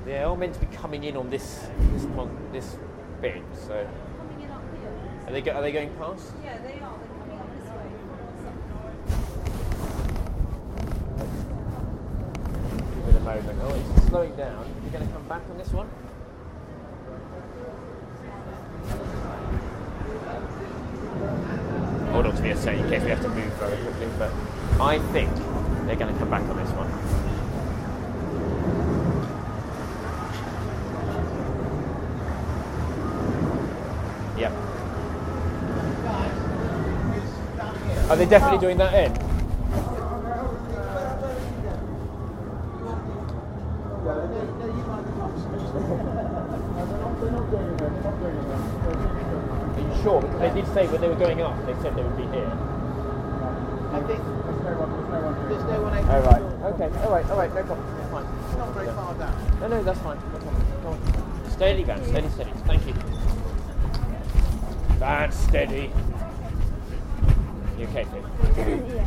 They're all meant to be coming in on this bit. So Coming in up here. are they going past? Yeah, they are. They're coming up this way. Give it a moment. Oh, it's slowing down. You're going to come back on this one? Hold on to me a second in case we have to move very quickly, but I think they're going to come back on this one. Yep. Are they definitely doing that end? Are you sure? Because they did say when they were going up, they said they would be here. I think there's no one. Oh, right. Okay. All right. No problem. It's fine. It's not very far down. No, that's fine. No problem. Go on. Steady, Van. Steady. Thank you. Van, steady. You okay, Phil? Yeah.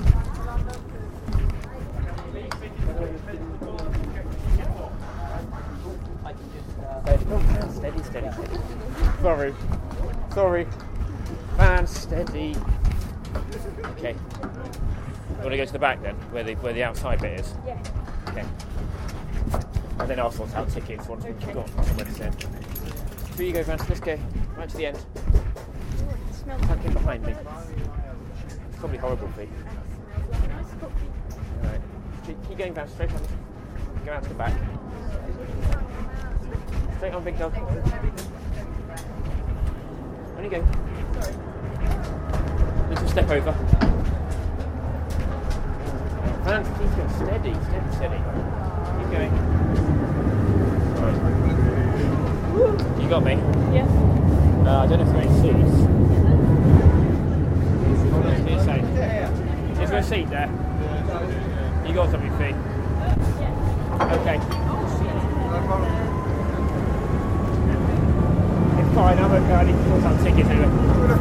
Steady. Sorry. Van, steady. Okay. You want to go to the back then, where the outside bit is? Yeah. Okay. And then I'll sort out tickets once we've got somewhere to send. Here you go, Van. Let's go. Right to the end. Tuck in behind me. It's probably horrible for you. Alright. Keep going, Van. Straight on. Go out to the back. Straight on, big dog. On you go. Little step over. Van, keep going. Steady. Keep going. Alright. You got me? Yeah. I don't know if there are any seats. Hold on, to your side. Is there a seat there? You got something, Fee? Okay. It's fine, I'm okay. I need to sort out tickets anyway. Do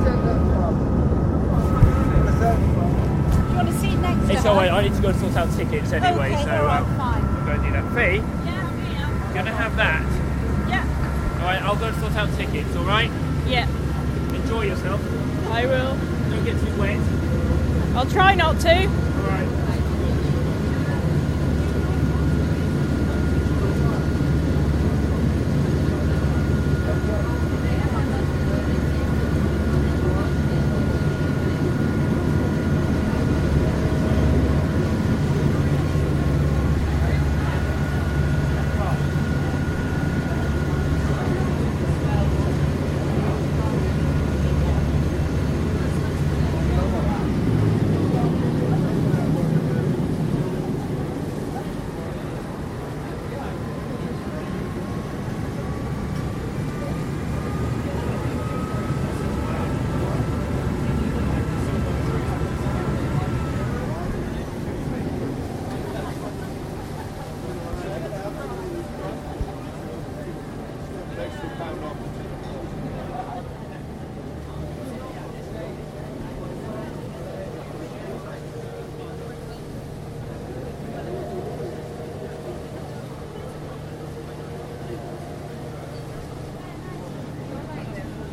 you want a seat next to It's her? alright, I need to go and sort out tickets anyway, Okay, so alright, fine. I'm going to do that. Fee, Yeah, you're going to have that. yeah. Alright, I'll go and sort out tickets, alright? Yeah, Enjoy yourself. I will. Don't get too wet. I'll try not to. Alright.